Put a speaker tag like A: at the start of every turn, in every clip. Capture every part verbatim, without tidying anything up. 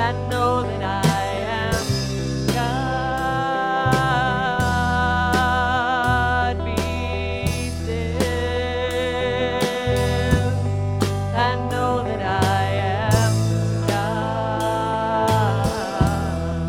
A: and know that I am God. Be still and know that I am God.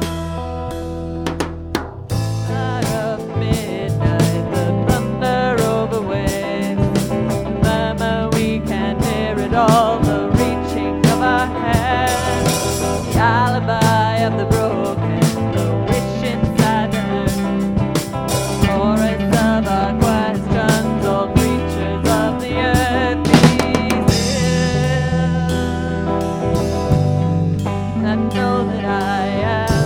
A: Out of midnight, the thunder over waves, murmur, we can hear it all, the reaching of our hands, the alibi of the broken, the wish inside the hurt, chorus of our questions, all creatures of the earth. Be still and know that I am